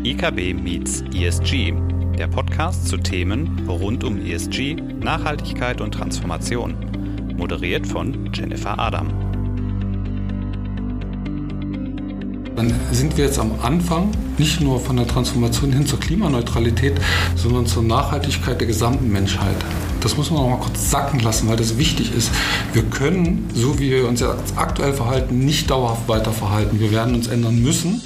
IKB meets ESG, der Podcast zu Themen rund um ESG, Nachhaltigkeit und Transformation. Moderiert von Jennifer Adam. Dann sind wir jetzt am Anfang nicht nur von der Transformation hin zur Klimaneutralität, sondern zur Nachhaltigkeit der gesamten Menschheit. Das muss man noch mal kurz sacken lassen, weil das wichtig ist. Wir können, so wie wir uns jetzt aktuell verhalten, nicht dauerhaft weiter verhalten. Wir werden uns ändern müssen.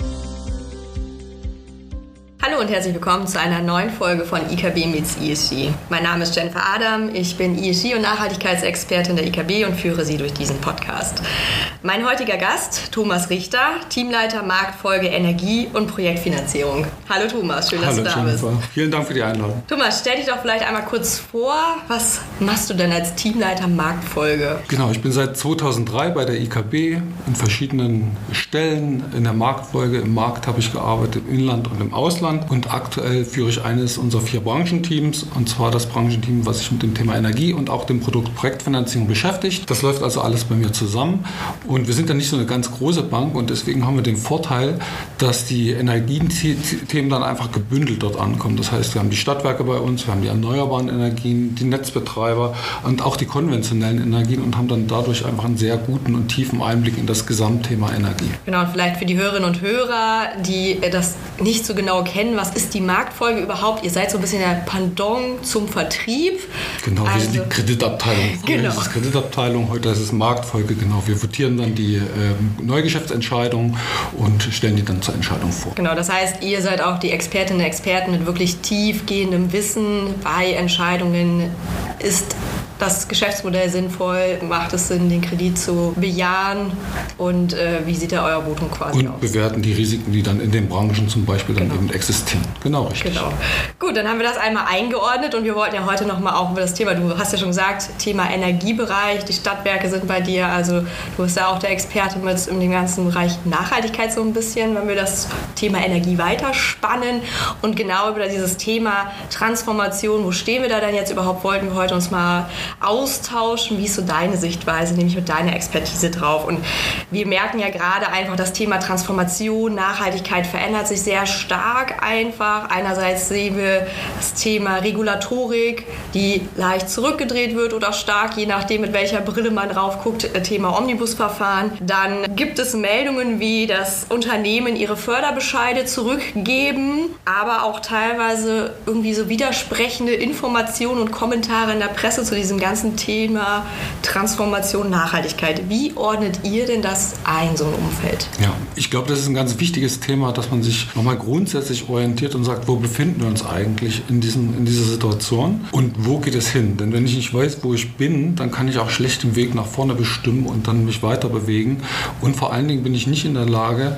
Hallo und herzlich willkommen zu einer neuen Folge von IKB meets ESG. Mein Name ist Jennifer Adam, ich bin ESG- und Nachhaltigkeitsexpertin der IKB und führe Sie durch diesen Podcast. Mein heutiger Gast, Thomas Richter, Teamleiter Marktfolge Energie und Projektfinanzierung. Hallo Thomas, schön, dass du da bist. Vielen Dank für die Einladung. Thomas, stell dich doch vielleicht einmal kurz vor, was machst du denn als Teamleiter Marktfolge? Genau, ich bin seit 2003 bei der IKB in verschiedenen Stellen in der Marktfolge. Im Markt habe ich gearbeitet, im Inland und im Ausland. Und aktuell führe ich eines unserer 4 Branchenteams, und zwar das Branchenteam, was sich mit dem Thema Energie und auch dem Produkt Projektfinanzierung beschäftigt. Das läuft also alles bei mir zusammen. Und wir sind ja nicht so eine ganz große Bank und deswegen haben wir den Vorteil, dass die Energiethemen dann einfach gebündelt dort ankommen. Das heißt, wir haben die Stadtwerke bei uns, wir haben die erneuerbaren Energien, die Netzbetreiber und auch die konventionellen Energien und haben dann dadurch einfach einen sehr guten und tiefen Einblick in das Gesamtthema Energie. Genau, und vielleicht für die Hörerinnen und Hörer, die das nicht so genau kennen, was ist die Marktfolge überhaupt? Ihr seid so ein bisschen der Pendant zum Vertrieb. Genau, wir sind die Kreditabteilung. Früher ist es Kreditabteilung, heute ist es Marktfolge. Genau, wir votieren dann die Neugeschäftsentscheidungen und stellen die dann zur Entscheidung vor. Genau, das heißt, ihr seid auch die Expertinnen und Experten mit wirklich tiefgehendem Wissen bei Entscheidungen. Ist das Geschäftsmodell sinnvoll? Macht es Sinn, den Kredit zu bejahen? Und wie sieht da euer Votum quasi aus? Und bewerten die Risiken, die dann in den Branchen zum Beispiel dann eben existieren. Genau, richtig. Genau. Gut, dann haben wir das einmal eingeordnet und wir wollten ja heute nochmal auch über das Thema, du hast ja schon gesagt, Thema Energiebereich, die Stadtwerke sind bei dir, also du bist ja auch der Experte mit in dem ganzen Bereich Nachhaltigkeit so ein bisschen, wenn wir das Thema Energie weiterspannen und genau über dieses Thema Transformation, wo stehen wir da denn jetzt überhaupt, wollten wir heute uns mal austauschen, wie ist so deine Sichtweise, nämlich mit deiner Expertise drauf. Und wir merken ja gerade einfach, das Thema Transformation, Nachhaltigkeit verändert sich sehr stark einfach. Einerseits sehen wir das Thema Regulatorik, die leicht zurückgedreht wird oder stark, je nachdem, mit welcher Brille man drauf guckt, Thema Omnibusverfahren. Dann gibt es Meldungen wie, dass Unternehmen ihre Förderbescheide zurückgeben, aber auch teilweise irgendwie so widersprechende Informationen und Kommentare in der Presse zu diesem ganzen Thema Transformation, Nachhaltigkeit. Wie ordnet ihr denn das ein, so ein Umfeld? Ja, ich glaube, das ist ein ganz wichtiges Thema, dass man sich nochmal grundsätzlich orientiert und sagt, wo befinden wir uns eigentlich in dieser Situation und wo geht es hin? Denn wenn ich nicht weiß, wo ich bin, dann kann ich auch schlecht den Weg nach vorne bestimmen und dann mich weiter bewegen. Und vor allen Dingen bin ich nicht in der Lage,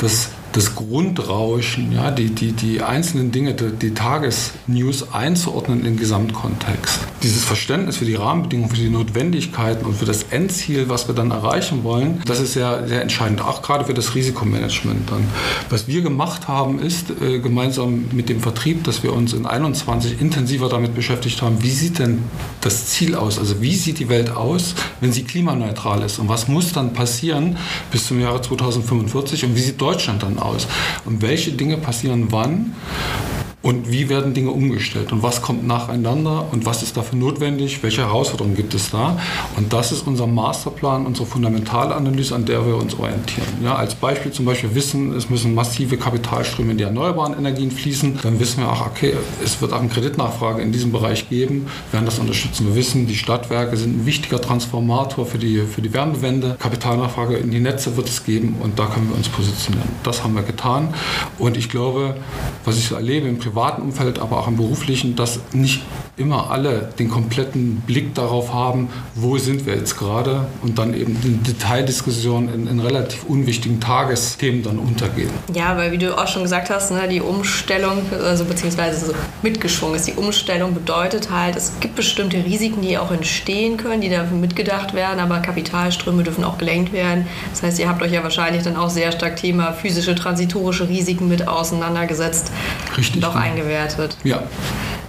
das Grundrauschen, ja, die einzelnen Dinge, die Tagesnews einzuordnen im Gesamtkontext. Dieses Verständnis für die Rahmenbedingungen, für die Notwendigkeiten und für das Endziel, was wir dann erreichen wollen, das ist sehr, sehr entscheidend, auch gerade für das Risikomanagement dann. Was wir gemacht haben, ist gemeinsam mit dem Vertrieb, dass wir uns in 2021 intensiver damit beschäftigt haben, wie sieht denn das Ziel aus? Also wie sieht die Welt aus, wenn sie klimaneutral ist? Und was muss dann passieren bis zum Jahre 2045? Und wie sieht Deutschland dann aus? Und welche Dinge passieren wann? Und wie werden Dinge umgestellt? Und was kommt nacheinander? Und was ist dafür notwendig? Welche Herausforderungen gibt es da? Und das ist unser Masterplan, unsere Fundamentalanalyse, an der wir uns orientieren. Ja, als Beispiel zum Beispiel wissen, es müssen massive Kapitalströme in die erneuerbaren Energien fließen. Dann wissen wir auch, okay, es wird auch eine Kreditnachfrage in diesem Bereich geben. Wir werden das unterstützen. Wir wissen, die Stadtwerke sind ein wichtiger Transformator für die Wärmewende. Kapitalnachfrage in die Netze wird es geben und da können wir uns positionieren. Das haben wir getan. Und ich glaube, was ich so erlebe im privaten Umfeld, aber auch im beruflichen, dass nicht immer alle den kompletten Blick darauf haben, wo sind wir jetzt gerade und dann eben die Detaildiskussion in relativ unwichtigen Tagesthemen dann untergehen. Ja, weil wie du auch schon gesagt hast, ne, die Umstellung, also beziehungsweise so mitgeschwungen ist, die Umstellung bedeutet halt, es gibt bestimmte Risiken, die auch entstehen können, die dafür mitgedacht werden, aber Kapitalströme dürfen auch gelenkt werden. Das heißt, ihr habt euch ja wahrscheinlich dann auch sehr stark Thema physische, transitorische Risiken mit auseinandergesetzt. Richtig. Und auch eingewertet. Ja.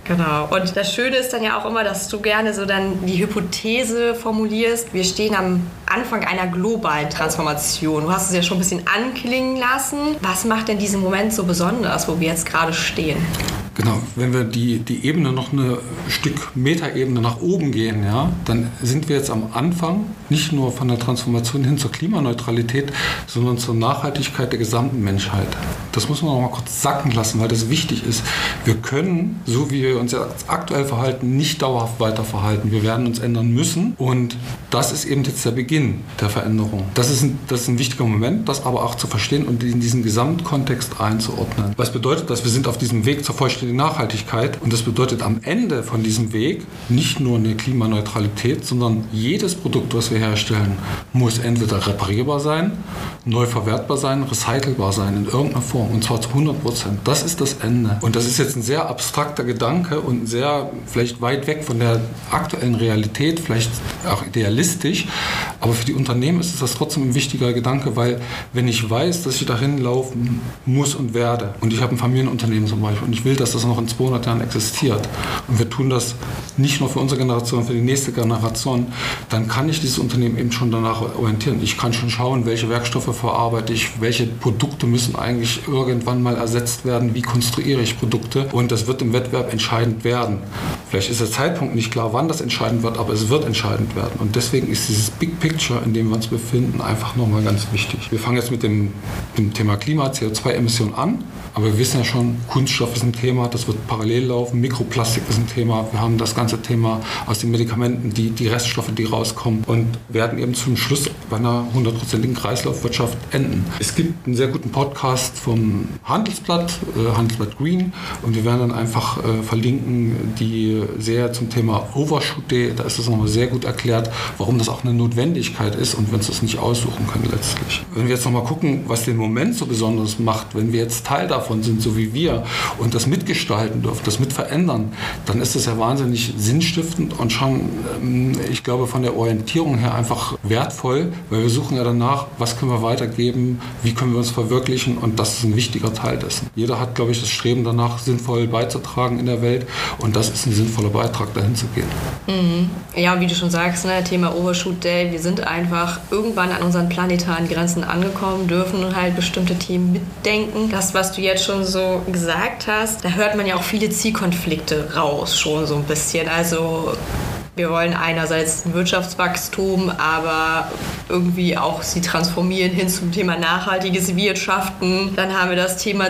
Genau. Und das Schöne ist dann ja auch immer, dass du gerne so dann die Hypothese formulierst, wir stehen am Anfang einer globalen Transformation. Du hast es ja schon ein bisschen anklingen lassen. Was macht denn diesen Moment so besonders, wo wir jetzt gerade stehen? Genau, wenn wir die Ebene noch ein Stück Metaebene nach oben gehen, ja, dann sind wir jetzt am Anfang nicht nur von der Transformation hin zur Klimaneutralität, sondern zur Nachhaltigkeit der gesamten Menschheit. Das muss man noch mal kurz sacken lassen, weil das wichtig ist. Wir können, so wie wir uns jetzt aktuell verhalten, nicht dauerhaft weiter verhalten. Wir werden uns ändern müssen und das ist eben jetzt der Beginn der Veränderung. Das ist ein wichtiger Moment, das aber auch zu verstehen und in diesen Gesamtkontext einzuordnen. Was bedeutet das? Wir sind auf diesem Weg zur vollständigen Nachhaltigkeit und das bedeutet am Ende von diesem Weg nicht nur eine Klimaneutralität, sondern jedes Produkt, was wir herstellen, muss entweder reparierbar sein, neu verwertbar sein, recycelbar sein in irgendeiner Form und zwar zu 100%. Das ist das Ende. Und das ist jetzt ein sehr abstrakter Gedanke und sehr vielleicht weit weg von der aktuellen Realität, vielleicht auch idealistisch, aber für die Unternehmen ist das trotzdem ein wichtiger Gedanke, weil wenn ich weiß, dass ich dahin laufen muss und werde und ich habe ein Familienunternehmen zum Beispiel und ich will, dass das noch in 200 Jahren existiert und wir tun das nicht nur für unsere Generation, für die nächste Generation, dann kann ich dieses Unternehmen eben schon danach orientieren. Ich kann schon schauen, welche Werkstoffe verarbeite ich, welche Produkte müssen eigentlich irgendwann mal ersetzt werden, wie konstruiere ich Produkte und das wird im Wettbewerb entscheidend werden. Vielleicht ist der Zeitpunkt nicht klar, wann das entscheidend wird, aber es wird entscheidend werden und deswegen ist dieses Big Picture, in dem wir uns befinden, einfach nochmal ganz wichtig. Wir fangen jetzt mit dem Thema Klima, CO2-Emissionen an, aber wir wissen ja schon, Kunststoff ist ein Thema, das wird parallel laufen, Mikroplastik ist ein Thema, wir haben das ganze Thema aus den Medikamenten, die Reststoffe, die rauskommen und werden eben zum Schluss bei einer 100%igen Kreislaufwirtschaft enden. Es gibt einen sehr guten Podcast vom Handelsblatt Green und wir werden dann einfach verlinken, die sehr zum Thema Overshoot Day, da ist das nochmal sehr gut erklärt, warum das auch eine Notwendigkeit ist und wir uns das nicht aussuchen können letztlich. Wenn wir jetzt nochmal gucken, was den Moment so besonders macht, wenn wir jetzt Teil davon sind, so wie wir, und das mitgestalten dürfen, das mit verändern, dann ist das ja wahnsinnig sinnstiftend und schon, ich glaube, von der Orientierung her einfach wertvoll, weil wir suchen ja danach, was können wir weitergeben, wie können wir uns verwirklichen und das ist ein wichtiger Teil dessen. Jeder hat, glaube ich, das Streben danach, sinnvoll beizutragen in der Welt und das ist ein sinnvoller Beitrag, dahin zu gehen. Mhm. Ja, wie du schon sagst, ne, Thema Overshoot Day, wir sind einfach irgendwann an unseren planetaren Grenzen angekommen, dürfen halt bestimmte Themen mitdenken. Das, was du jetzt schon so gesagt hast, da hört man ja auch viele Zielkonflikte raus, schon so ein bisschen. Also wir wollen einerseits ein Wirtschaftswachstum, aber irgendwie auch sie transformieren hin zum Thema nachhaltiges Wirtschaften. Dann haben wir das Thema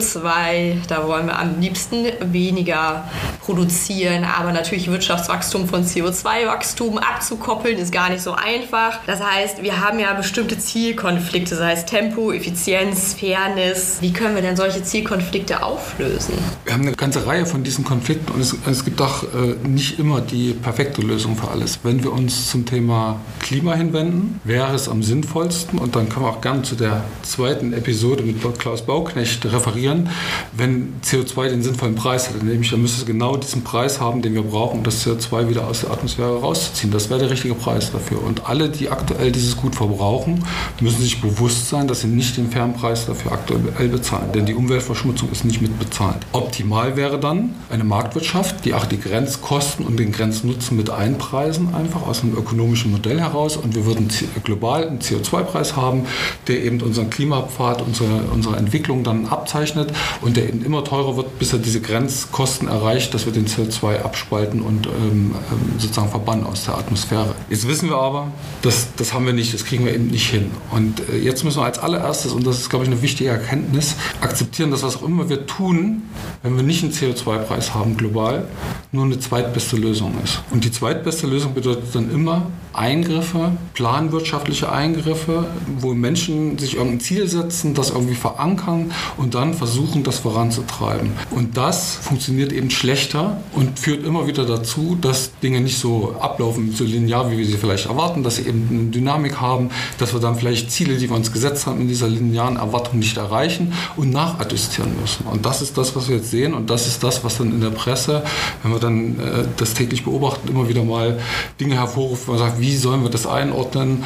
CO2, da wollen wir am liebsten weniger produzieren, aber natürlich Wirtschaftswachstum von CO2-Wachstum abzukoppeln ist gar nicht so einfach. Das heißt, wir haben ja bestimmte Zielkonflikte, das heißt Tempo, Effizienz, Fairness. Wie können wir denn solche Zielkonflikte auflösen? Wir haben eine ganze Reihe von diesen Konflikten und es gibt auch nicht immer die perfekte Lösung für alles. Wenn wir uns zum Thema Klima hinwenden, wäre es am sinnvollsten, und dann können wir auch gerne zu der zweiten Episode mit Klaus Bauknecht referieren, wenn CO2 den sinnvollen Preis hätte, nämlich dann müsste es genau diesen Preis haben, den wir brauchen, um das CO2 wieder aus der Atmosphäre rauszuziehen. Das wäre der richtige Preis dafür. Und alle, die aktuell dieses Gut verbrauchen, müssen sich bewusst sein, dass sie nicht den fairen Preis dafür aktuell bezahlen, denn die Umweltverschmutzung ist nicht mitbezahlt. Optimal wäre dann eine Marktwirtschaft, die auch die Grenzkosten und den Grenznutzen mit einpreisen, einfach aus einem ökonomischen Modell heraus, und wir würden global einen CO2-Preis haben, der eben unseren Klimapfad, unsere Entwicklung dann abzeichnet und der eben immer teurer wird, bis er diese Grenzkosten erreicht, dass wir den CO2 abspalten und sozusagen verbannen aus der Atmosphäre. Jetzt wissen wir aber, das haben wir nicht, das kriegen wir eben nicht hin. Und jetzt müssen wir als allererstes, und das ist, glaube ich, eine wichtige Erkenntnis, akzeptieren, dass was auch immer wir tun, wenn wir nicht einen CO2-Preis haben global, nur eine zweitbeste Lösung ist. Und die zweitbeste Lösung bedeutet dann immer Eingriffe, planwirtschaftliche Eingriffe, wo Menschen sich irgendein Ziel setzen, das irgendwie verankern und dann versuchen, das voranzutreiben. Und das funktioniert eben schlechter und führt immer wieder dazu, dass Dinge nicht so ablaufen, so linear, wie wir sie vielleicht erwarten, dass sie eben eine Dynamik haben, dass wir dann vielleicht Ziele, die wir uns gesetzt haben, in dieser linearen Erwartung nicht erreichen und nachadjustieren müssen. Und das ist das, was wir jetzt sehen, und das ist das, was dann in der Presse, wenn wir dann das täglich beobachten, immer wieder mal Dinge hervorruft, wo man sagt, wie sollen wir das einordnen,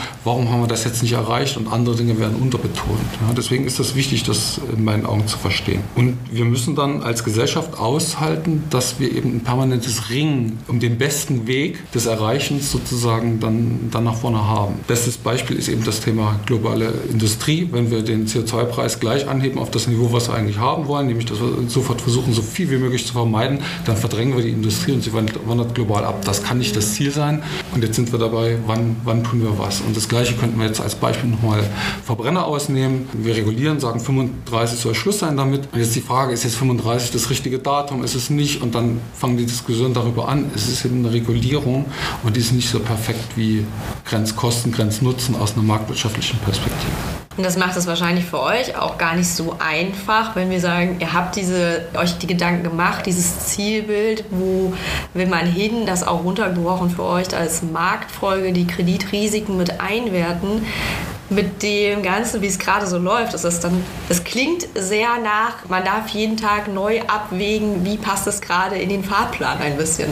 warum haben wir das jetzt nicht erreicht und andere Dinge werden unterbetont. Ja, deswegen ist das wichtig, das in meinen Augen zu verstehen. Und wir müssen dann als Gesellschaft aushalten, dass wir eben ein permanentes Ringen um den besten Weg des Erreichens sozusagen dann nach vorne haben. Bestes Beispiel ist eben das Thema globale Industrie. Wenn wir den CO2-Preis gleich anheben auf das Niveau, was wir eigentlich haben wollen, nämlich dass wir sofort versuchen, so viel wie möglich zu vermeiden, dann verdrängen wir die Industrie und sie wandert global ab. Das kann nicht das Ziel sein. Und jetzt sind wir dabei, wann tun wir was? Und das Gleiche könnten wir jetzt als Beispiel nochmal Verbrenner ausnehmen. Wir regulieren, sagen 35 soll Schluss sein damit. Und jetzt die Frage, ist jetzt 35 das richtige Datum? Ist es nicht? Und dann fangen die Diskussionen darüber an. Es ist eben eine Regulierung und die ist nicht so perfekt wie Grenzkosten, Grenznutzen aus einer marktwirtschaftlichen Perspektive. Und das macht es wahrscheinlich für euch auch gar nicht so einfach, wenn wir sagen, ihr habt euch die Gedanken gemacht, dieses Zielbild, wo will man hin, das auch runtergebrochen für euch als Marktfolge, die Kreditrisiken mit einwerten. Mit dem Ganzen, wie es gerade so läuft, das klingt sehr nach, man darf jeden Tag neu abwägen, wie passt es gerade in den Fahrplan ein bisschen.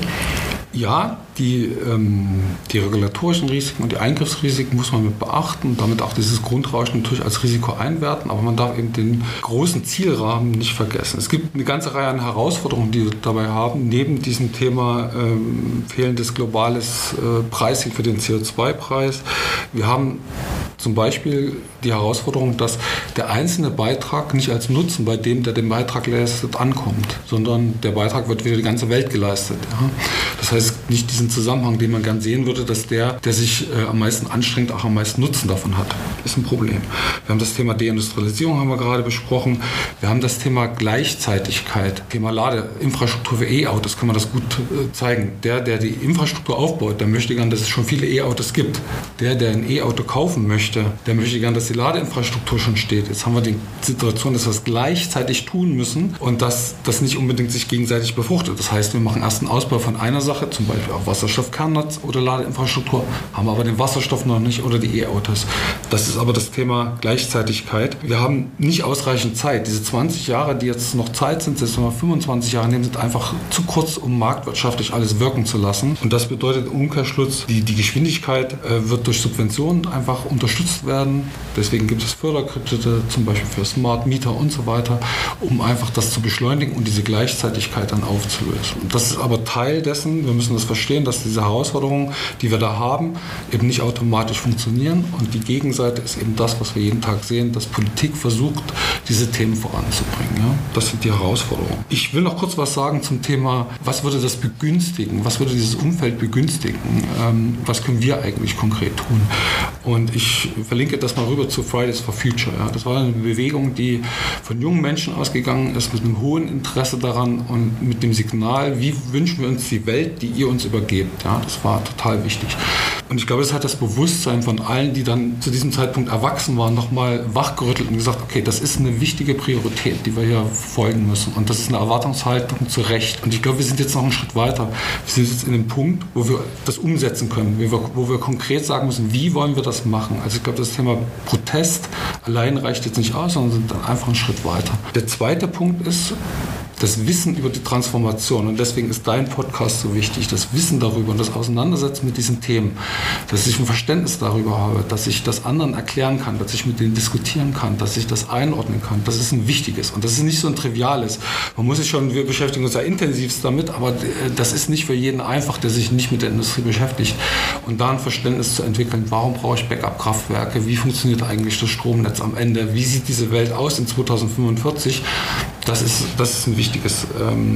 Ja, die regulatorischen Risiken und die Eingriffsrisiken muss man mit beachten und damit auch dieses Grundrauschen natürlich als Risiko einwerten, aber man darf eben den großen Zielrahmen nicht vergessen. Es gibt eine ganze Reihe an Herausforderungen, die wir dabei haben, neben diesem Thema fehlendes globales Pricing für den CO2-Preis. Wir haben zum Beispiel die Herausforderung, dass der einzelne Beitrag nicht als Nutzen bei dem, der den Beitrag leistet, ankommt, sondern der Beitrag wird wieder die ganze Welt geleistet. Ja? Das heißt, nicht diesen Zusammenhang, den man gern sehen würde, dass der sich am meisten anstrengt, auch am meisten Nutzen davon hat. Das ist ein Problem. Wir haben das Thema Deindustrialisierung, haben wir gerade besprochen. Wir haben das Thema Gleichzeitigkeit, Thema Ladeinfrastruktur für E-Autos, kann man das gut zeigen. Der die Infrastruktur aufbaut, der möchte gern, dass es schon viele E-Autos gibt. Der ein E-Auto kaufen möchte, der möchte gern, dass die Ladeinfrastruktur schon steht. Jetzt haben wir die Situation, dass wir es gleichzeitig tun müssen und dass das nicht unbedingt sich gegenseitig befruchtet. Das heißt, wir machen erst einen Ausbau von einer Sache, zum Beispiel auch Wasserstoffkernnetz oder Ladeinfrastruktur, haben aber den Wasserstoff noch nicht oder die E-Autos. Das ist aber das Thema Gleichzeitigkeit. Wir haben nicht ausreichend Zeit. Diese 20 Jahre, die jetzt noch Zeit sind, jetzt noch 25 Jahre nehmen, sind einfach zu kurz, um marktwirtschaftlich alles wirken zu lassen. Und das bedeutet im Umkehrschluss, die Geschwindigkeit wird durch Subventionen einfach unterstützt werden. Deswegen gibt es Förderkredite, zum Beispiel für Smart Meter und so weiter, um einfach das zu beschleunigen und diese Gleichzeitigkeit dann aufzulösen. Und das ist aber Teil dessen, wir müssen das verstehen, dass diese Herausforderungen, die wir da haben, eben nicht automatisch funktionieren. Und die Gegenseite ist eben das, was wir jeden Tag sehen, dass Politik versucht, diese Themen voranzubringen. Ja? Das sind die Herausforderungen. Ich will noch kurz was sagen zum Thema, was würde das begünstigen? Was würde dieses Umfeld begünstigen? Was können wir eigentlich konkret tun? Und ich verlinke das mal rüber zu Fridays for Future. Ja? Das war eine Bewegung, die von jungen Menschen ausgegangen ist, mit einem hohen Interesse daran und mit dem Signal, wie wünschen wir uns die Welt, die ihr uns übergebt. Ja? Das war total wichtig. Und ich glaube, es hat das Bewusstsein von allen, die dann zu diesem Zeitpunkt erwachsen waren, nochmal wachgerüttelt und gesagt, okay, das ist eine wichtige Priorität, die wir hier folgen müssen. Und das ist eine Erwartungshaltung zu Recht. Und ich glaube, wir sind jetzt noch einen Schritt weiter. Wir sind jetzt in dem Punkt, wo wir das umsetzen können, wo wir konkret sagen müssen, wie wollen wir das machen. Also ich glaube, das Thema Protest allein reicht jetzt nicht aus, sondern sind dann einfach einen Schritt weiter. Der zweite Punkt ist, das Wissen über die Transformation, und deswegen ist dein Podcast so wichtig, das Wissen darüber und das Auseinandersetzen mit diesen Themen, dass ich ein Verständnis darüber habe, dass ich das anderen erklären kann, dass ich mit denen diskutieren kann, dass ich das einordnen kann, das ist ein wichtiges und das ist nicht so ein triviales. Wir beschäftigen uns ja intensivst damit, aber das ist nicht für jeden einfach, der sich nicht mit der Industrie beschäftigt. Und da ein Verständnis zu entwickeln, warum brauche ich Backup-Kraftwerke, wie funktioniert eigentlich das Stromnetz am Ende, wie sieht diese Welt aus in 2045, das ist ein wichtiges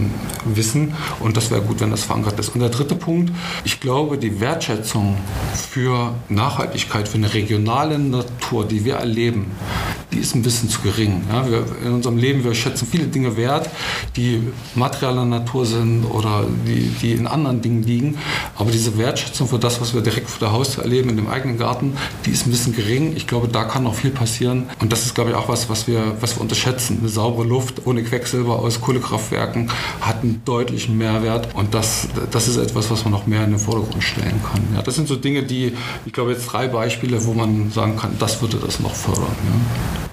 Wissen und das wäre gut, wenn das verankert ist. Und der dritte Punkt, ich glaube, die Wertschätzung für Nachhaltigkeit, für eine regionale Natur, die wir erleben, die ist ein bisschen zu gering. Ja, in unserem Leben, wir schätzen viele Dinge wert, die materieller Natur sind oder die in anderen Dingen liegen, aber diese Wertschätzung für das, was wir direkt vor der Haustür erleben, in dem eigenen Garten, die ist ein bisschen gering. Ich glaube, da kann noch viel passieren und das ist, glaube ich, auch was wir unterschätzen. Eine saubere Luft ohne Quecksilber aus Kohlekraftwerken hat einen deutlichen Mehrwert und das ist etwas, was man noch mehr in den Vordergrund stellen kann. Ja, das sind so Dinge, ich glaube jetzt 3 Beispiele, wo man sagen kann, das würde das noch fördern. Ja.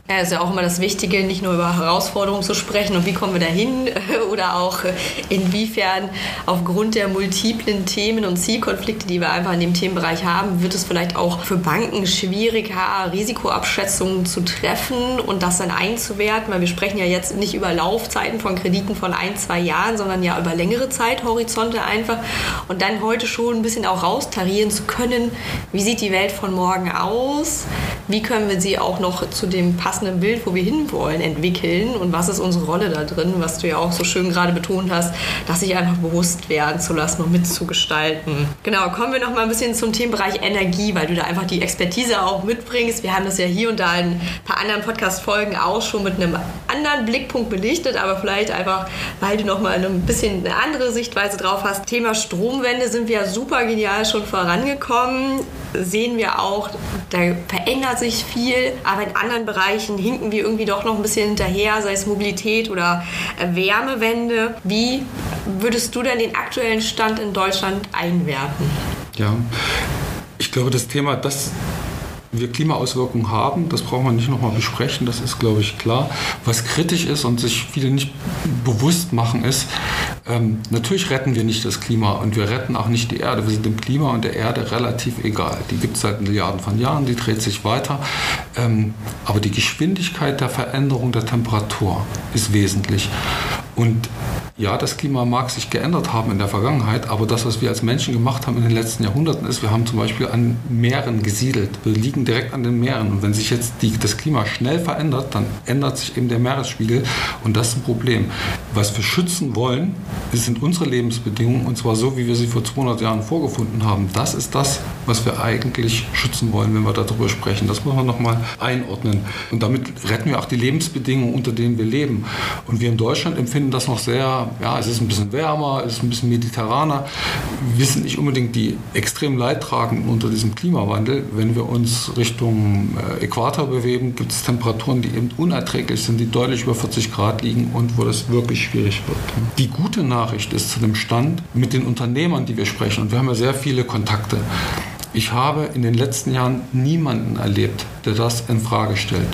Ja, ist ja auch immer das Wichtige, nicht nur über Herausforderungen zu sprechen und wie kommen wir dahin oder auch inwiefern aufgrund der multiplen Themen und Zielkonflikte, die wir einfach in dem Themenbereich haben, wird es vielleicht auch für Banken schwieriger, Risikoabschätzungen zu treffen und das dann einzuwerten, weil wir sprechen ja jetzt nicht über Laufzeiten von Krediten von 1-2 Jahren, sondern ja über längere Zeithorizonte einfach und dann heute schon ein bisschen auch raustarieren zu können, wie sieht die Welt von morgen aus, wie können wir sie auch noch zu dem passenden Bild, wo wir hinwollen, entwickeln und was ist unsere Rolle da drin, was du ja auch so schön gerade betont hast, dass sich einfach bewusst werden zu lassen und mitzugestalten. Genau, kommen wir noch mal ein bisschen zum Themenbereich Energie, weil du da einfach die Expertise auch mitbringst. Wir haben das ja hier und da in ein paar anderen Podcast-Folgen auch schon mit einem anderen Blickpunkt belichtet, aber vielleicht einfach, weil du noch mal ein bisschen eine andere Sichtweise drauf hast. Thema Stromwende sind wir ja super genial schon vorangekommen. Sehen wir auch, da verändert sich viel, aber in anderen Bereichen hinken wir irgendwie doch noch ein bisschen hinterher, sei es Mobilität oder Wärmewende. Wie würdest du denn den aktuellen Stand in Deutschland einwerten? Ja, ich glaube, das Thema, dass wir Klimaauswirkungen haben, das brauchen wir nicht nochmal besprechen, das ist, glaube ich, klar. Was kritisch ist und sich viele nicht bewusst machen, ist, natürlich retten wir nicht das Klima und wir retten auch nicht die Erde. Wir sind dem Klima und der Erde relativ egal. Die gibt es seit Milliarden von Jahren, die dreht sich weiter. Aber die Geschwindigkeit der Veränderung der Temperatur ist wesentlich. Und ja, das Klima mag sich geändert haben in der Vergangenheit, aber das, was wir als Menschen gemacht haben in den letzten Jahrhunderten, ist, wir haben zum Beispiel an Meeren gesiedelt. Wir liegen direkt an den Meeren. Und wenn sich jetzt das Klima schnell verändert, dann ändert sich eben der Meeresspiegel. Und das ist ein Problem. Was wir schützen wollen, sind unsere Lebensbedingungen, und zwar so, wie wir sie vor 200 Jahren vorgefunden haben. Das ist das, was wir eigentlich schützen wollen, wenn wir darüber sprechen. Das muss man nochmal einordnen. Und damit retten wir auch die Lebensbedingungen, unter denen wir leben. Und wir in Deutschland empfinden das noch sehr, ja, es ist ein bisschen wärmer, es ist ein bisschen mediterraner. Wir sind nicht unbedingt die extrem Leidtragenden unter diesem Klimawandel. Wenn wir uns Richtung Äquator bewegen, gibt es Temperaturen, die eben unerträglich sind, die deutlich über 40 Grad liegen und wo das wirklich schwierig wird. Die gute Nachricht ist zu dem Stand mit den Unternehmern, die wir sprechen, und wir haben ja sehr viele Kontakte. Ich habe in den letzten Jahren niemanden erlebt, der das in Frage stellt,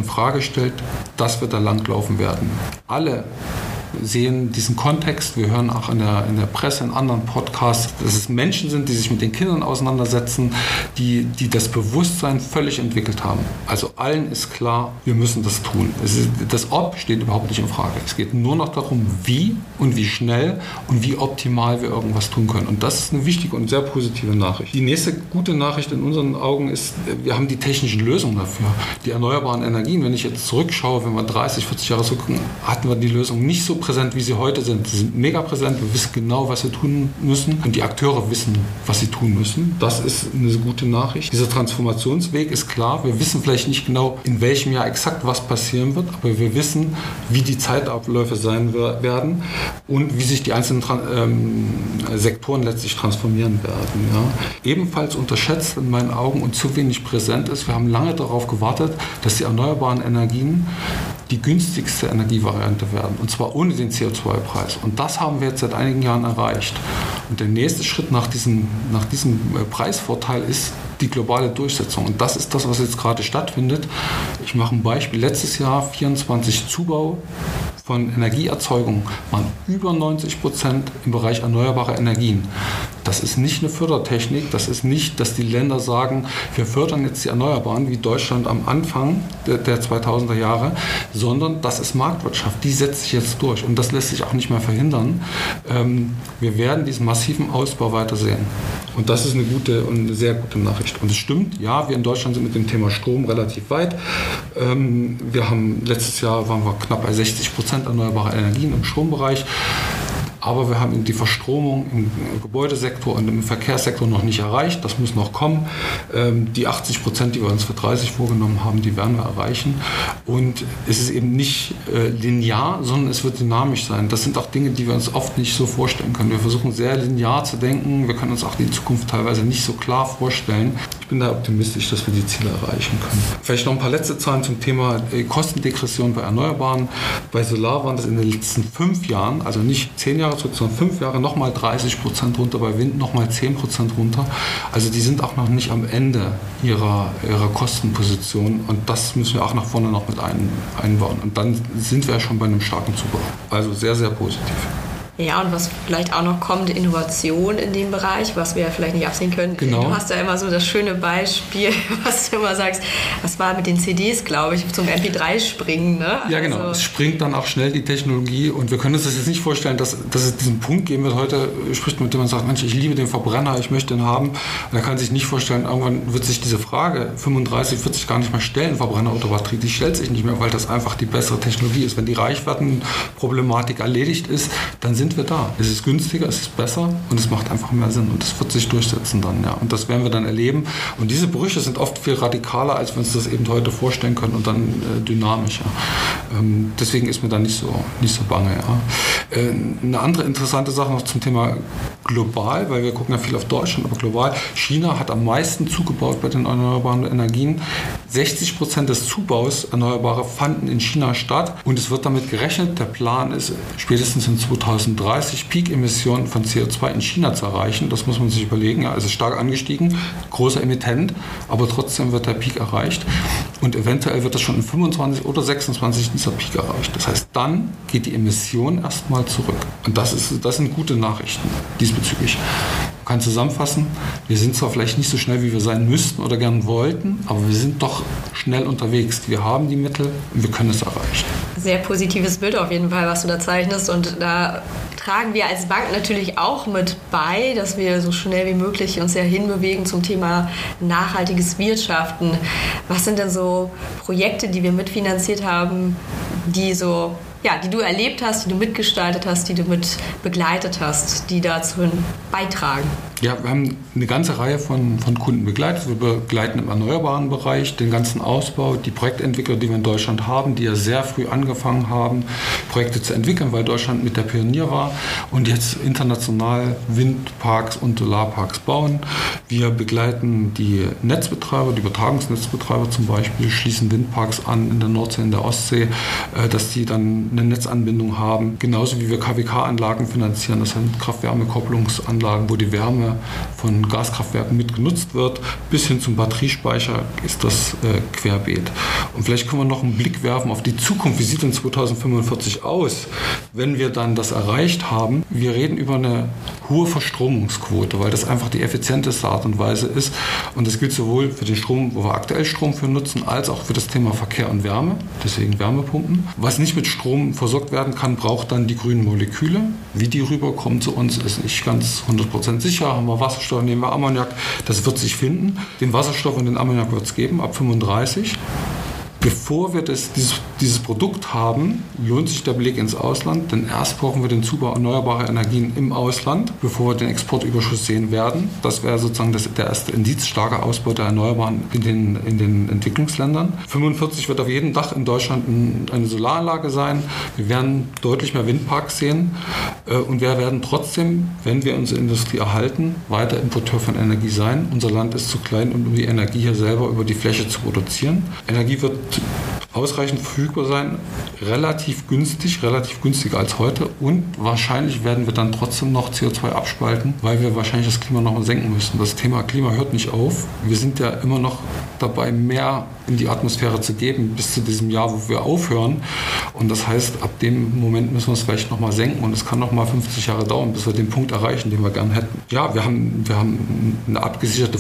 dass wir da langlaufen werden. Alle sehen diesen Kontext. Wir hören auch in der Presse, in anderen Podcasts, dass es Menschen sind, die sich mit den Kindern auseinandersetzen, die das Bewusstsein völlig entwickelt haben. Also allen ist klar, wir müssen das tun. Das Ob steht überhaupt nicht in Frage. Es geht nur noch darum, wie und wie schnell und wie optimal wir irgendwas tun können. Und das ist eine wichtige und sehr positive Nachricht. Die nächste gute Nachricht in unseren Augen ist, wir haben die technischen Lösungen dafür. Die erneuerbaren Energien, wenn ich jetzt zurückschaue, wenn wir 30, 40 Jahre zurückgucken, hatten wir die Lösung nicht so präsent, wie sie heute sind. Sie sind mega präsent, wir wissen genau, was wir tun müssen und die Akteure wissen, was sie tun müssen. Das ist eine gute Nachricht. Dieser Transformationsweg ist klar. Wir wissen vielleicht nicht genau, in welchem Jahr exakt was passieren wird, aber wir wissen, wie die Zeitabläufe sein werden und wie sich die einzelnen Sektoren letztlich transformieren werden. Ja. Ebenfalls unterschätzt in meinen Augen und zu wenig präsent ist, wir haben lange darauf gewartet, dass die erneuerbaren Energien die günstigste Energievariante werden, und zwar ohne den CO2-Preis. Und das haben wir jetzt seit einigen Jahren erreicht. Und der nächste Schritt nach diesem Preisvorteil ist die globale Durchsetzung. Und das ist das, was jetzt gerade stattfindet. Ich mache ein Beispiel. Letztes Jahr 24 Zubau von Energieerzeugung waren über 90% im Bereich erneuerbare Energien. Das ist nicht eine Fördertechnik, das ist nicht, dass die Länder sagen, wir fördern jetzt die Erneuerbaren wie Deutschland am Anfang der 2000er Jahre, sondern das ist Marktwirtschaft, die setzt sich jetzt durch und das lässt sich auch nicht mehr verhindern. Wir werden diesen massiven Ausbau weiter sehen und das ist eine gute und eine sehr gute Nachricht. Und es stimmt, ja, wir in Deutschland sind mit dem Thema Strom relativ weit. Wir haben letztes Jahr waren wir knapp bei 60% erneuerbare Energien im Strombereich. Aber wir haben die Verstromung im Gebäudesektor und im Verkehrssektor noch nicht erreicht. Das muss noch kommen. Die 80%, die wir uns für 30 vorgenommen haben, die werden wir erreichen. Und es ist eben nicht linear, sondern es wird dynamisch sein. Das sind auch Dinge, die wir uns oft nicht so vorstellen können. Wir versuchen sehr linear zu denken. Wir können uns auch die Zukunft teilweise nicht so klar vorstellen. Ich bin da optimistisch, dass wir die Ziele erreichen können. Vielleicht noch ein paar letzte Zahlen zum Thema Kostendegression bei Erneuerbaren. Bei Solar waren das in den letzten 5 Jahren, also nicht 10 Jahre zurück, sondern 5 Jahre nochmal 30% runter, bei Wind nochmal 10% runter. Also die sind auch noch nicht am Ende ihrer Kostenposition und das müssen wir auch nach vorne noch mit einbauen. Und dann sind wir schon bei einem starken Zubau. Also sehr, sehr positiv. Ja, und was vielleicht auch noch kommt, Innovation in dem Bereich, was wir ja vielleicht nicht absehen können. Genau. Du hast ja immer so das schöne Beispiel, was du immer sagst, was war mit den CDs, glaube ich, zum MP3 springen. Ne? Ja, genau. Es springt dann auch schnell die Technologie und wir können uns das jetzt nicht vorstellen, dass es diesen Punkt geben wird. Heute spricht man mit dem und sagt, Mensch, ich liebe den Verbrenner, ich möchte ihn haben. Und er kann sich nicht vorstellen, irgendwann wird sich diese Frage 35, 40 gar nicht mehr stellen, Verbrenner oder Batterie. Die stellt sich nicht mehr, weil das einfach die bessere Technologie ist. Wenn die Reichweitenproblematik erledigt ist, dann sind wir da. Es ist günstiger, es ist besser und es macht einfach mehr Sinn und es wird sich durchsetzen dann, ja. Und das werden wir dann erleben. Und diese Brüche sind oft viel radikaler, als wir uns das eben heute vorstellen können und dann dynamischer. Deswegen ist mir da nicht so bange, ja. Eine andere interessante Sache noch zum Thema global, weil wir gucken ja viel auf Deutschland, aber global. China hat am meisten zugebaut bei den erneuerbaren Energien. 60% des Zubaus erneuerbarer fanden in China statt und es wird damit gerechnet, der Plan ist, spätestens in 2030 Peak-Emissionen von CO2 in China zu erreichen. Das muss man sich überlegen. Ja, also stark angestiegen, großer Emittent, aber trotzdem wird der Peak erreicht und eventuell wird das schon in 25 oder 26 dieser Peak erreicht. Das heißt, dann geht die Emission erstmal zurück. Und das sind gute Nachrichten diesbezüglich. Man kann zusammenfassen, wir sind zwar vielleicht nicht so schnell, wie wir sein müssten oder gern wollten, aber wir sind doch schnell unterwegs. Wir haben die Mittel und wir können es erreichen. Sehr positives Bild auf jeden Fall, was du da zeichnest und da tragen wir als Bank natürlich auch mit bei, dass wir so schnell wie möglich uns ja hinbewegen zum Thema nachhaltiges Wirtschaften. Was sind denn so Projekte, die wir mitfinanziert haben, die du erlebt hast, die du mitgestaltet hast, die du mit begleitet hast, die dazu beitragen? Ja, wir haben eine ganze Reihe von Kunden begleitet. Wir begleiten im erneuerbaren Bereich den ganzen Ausbau, die Projektentwickler, die wir in Deutschland haben, die ja sehr früh angefangen haben, Projekte zu entwickeln, weil Deutschland mit der Pionier war und jetzt international Windparks und Solarparks bauen. Wir begleiten die Netzbetreiber, die Übertragungsnetzbetreiber zum Beispiel, schließen Windparks an in der Nordsee, in der Ostsee, dass die dann eine Netzanbindung haben. Genauso wie wir KWK-Anlagen finanzieren, das sind Kraft-Wärme-Kopplungsanlagen, wo die Wärme von Gaskraftwerken mit genutzt wird, bis hin zum Batteriespeicher ist das querbeet. Und vielleicht können wir noch einen Blick werfen auf die Zukunft. Wie sieht denn 2045 aus, wenn wir dann das erreicht haben? Wir reden über eine hohe Verstromungsquote, weil das einfach die effizienteste Art und Weise ist. Und das gilt sowohl für den Strom, wo wir aktuell Strom für nutzen, als auch für das Thema Verkehr und Wärme, deswegen Wärmepumpen. Was nicht mit Strom versorgt werden kann, braucht dann die grünen Moleküle. Wie die rüberkommen zu uns, ist nicht ganz 100% sicher. Haben wir Wasserstoff, nehmen wir Ammoniak, das wird sich finden. Den Wasserstoff und den Ammoniak wird es geben, ab 35. Bevor wir dieses Produkt haben, lohnt sich der Blick ins Ausland, denn erst brauchen wir den Zubau erneuerbarer Energien im Ausland, bevor wir den Exportüberschuss sehen werden. Das wäre sozusagen der erste Indiz, starker Ausbau der Erneuerbaren in den Entwicklungsländern. 45 wird auf jedem Dach in Deutschland eine Solaranlage sein. Wir werden deutlich mehr Windparks sehen und wir werden trotzdem, wenn wir unsere Industrie erhalten, weiter Importeur von Energie sein. Unser Land ist zu klein, um die Energie hier selber über die Fläche zu produzieren. Energie wird ausreichend verfügbar sein, relativ günstiger als heute und wahrscheinlich werden wir dann trotzdem noch CO2 abspalten, weil wir wahrscheinlich das Klima noch mal senken müssen. Das Thema Klima hört nicht auf. Wir sind ja immer noch dabei, mehr in die Atmosphäre zu geben bis zu diesem Jahr, wo wir aufhören. Und das heißt, ab dem Moment müssen wir es vielleicht noch mal senken und es kann noch mal 50 Jahre dauern, bis wir den Punkt erreichen, den wir gern hätten. Ja, wir haben eine abgesicherte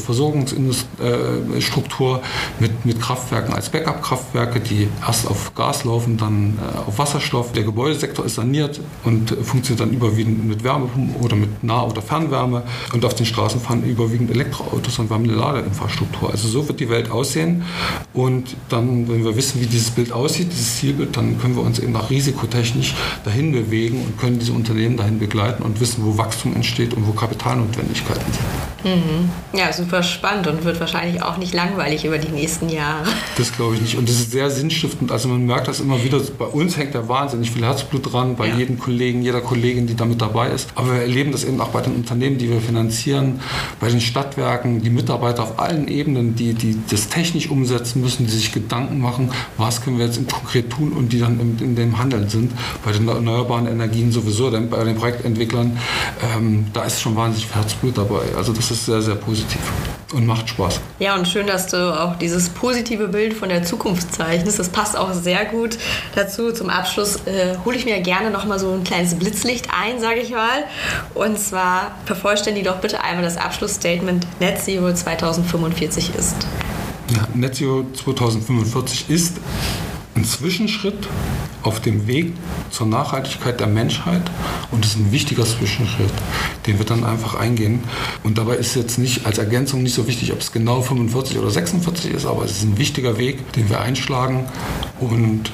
Versorgungsstruktur mit Kraftwerken als Backup-Kraftwerke, die erst auf Gas laufen, dann auf Wasserstoff. Der Gebäudesektor ist saniert und funktioniert dann überwiegend mit Wärmepumpen oder mit Nah- oder Fernwärme. Und auf den Straßen fahren überwiegend Elektroautos und wir haben eine Ladeinfrastruktur. Also so wird die Welt aussehen. Und dann, wenn wir wissen, wie dieses Bild aussieht, dieses Zielbild, dann können wir uns eben auch risikotechnisch dahin bewegen und können diese Unternehmen dahin begleiten und wissen, wo Wachstum entsteht und wo Kapitalnotwendigkeiten sind. Ja, super spannend und wird wahrscheinlich auch nicht langweilig über die nächsten Jahre. Das glaube ich nicht. Und das ist sehr sinnstiftend. Also man merkt das immer wieder. Bei uns hängt da wahnsinnig viel Herzblut dran, bei jedem Kollegen, jeder Kollegin, die da mit dabei ist. Aber wir erleben das eben auch bei den Unternehmen, die wir finanzieren, bei den Stadtwerken, die Mitarbeiter auf allen Ebenen, die das technisch umsetzen müssen, die sich Gedanken machen, was können wir jetzt konkret tun und die dann in dem Handeln sind. Bei den erneuerbaren Energien sowieso, denn bei den Projektentwicklern, da ist schon wahnsinnig viel Herzblut dabei. Also das ist sehr, sehr positiv und macht Spaß. Ja, und schön, dass du auch dieses positive Bild von der Zukunft zeichnest. Das passt auch sehr gut dazu. Zum Abschluss hole ich mir gerne noch mal so ein kleines Blitzlicht ein, sage ich mal. Und zwar vervollständige doch bitte einmal das Abschlussstatement Net Zero 2045 ist. Ja, Net Zero 2045 ist ein Zwischenschritt auf dem Weg zur Nachhaltigkeit der Menschheit und es ist ein wichtiger Zwischenschritt, den wir dann einfach eingehen. Und dabei ist jetzt nicht als Ergänzung nicht so wichtig, ob es genau 45 oder 46 ist, aber es ist ein wichtiger Weg, den wir einschlagen und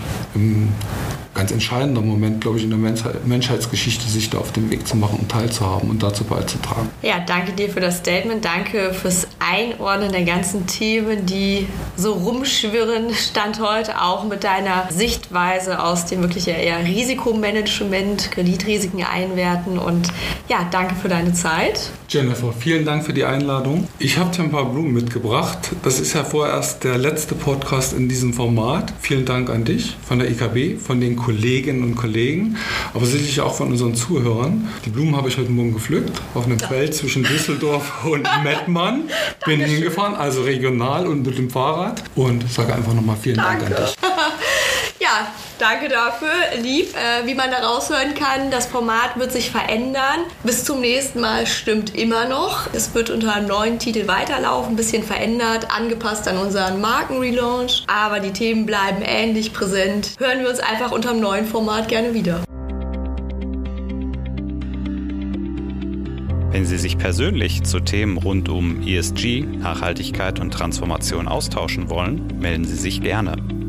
ganz entscheidender Moment, glaube ich, in der Menschheitsgeschichte, sich da auf den Weg zu machen und teilzuhaben und dazu beizutragen. Ja, danke dir für das Statement, danke fürs Einordnen der ganzen Themen, die so rumschwirren, Stand heute auch mit deiner Sichtweise aus dem wirklich eher Risikomanagement, Kreditrisiken einwerten und ja, danke für deine Zeit. Jennifer, vielen Dank für die Einladung. Ich habe dir ein paar Blumen mitgebracht. Das ist ja vorerst der letzte Podcast in diesem Format. Vielen Dank an dich von der IKB, von den Kolleginnen und Kollegen, aber sicherlich auch von unseren Zuhörern. Die Blumen habe ich heute Morgen gepflückt, auf einem Feld zwischen Düsseldorf und Mettmann. Bin hingefahren, also regional und mit dem Fahrrad und sage einfach nochmal vielen Dank an dich. Ja, danke dafür, lieb. Wie man da raushören kann, das Format wird sich verändern. Bis zum nächsten Mal stimmt immer noch. Es wird unter einem neuen Titel weiterlaufen, ein bisschen verändert, angepasst an unseren Markenrelaunch. Aber die Themen bleiben ähnlich präsent. Hören wir uns einfach unter einem neuen Format gerne wieder. Wenn Sie sich persönlich zu Themen rund um ESG, Nachhaltigkeit und Transformation austauschen wollen, melden Sie sich gerne.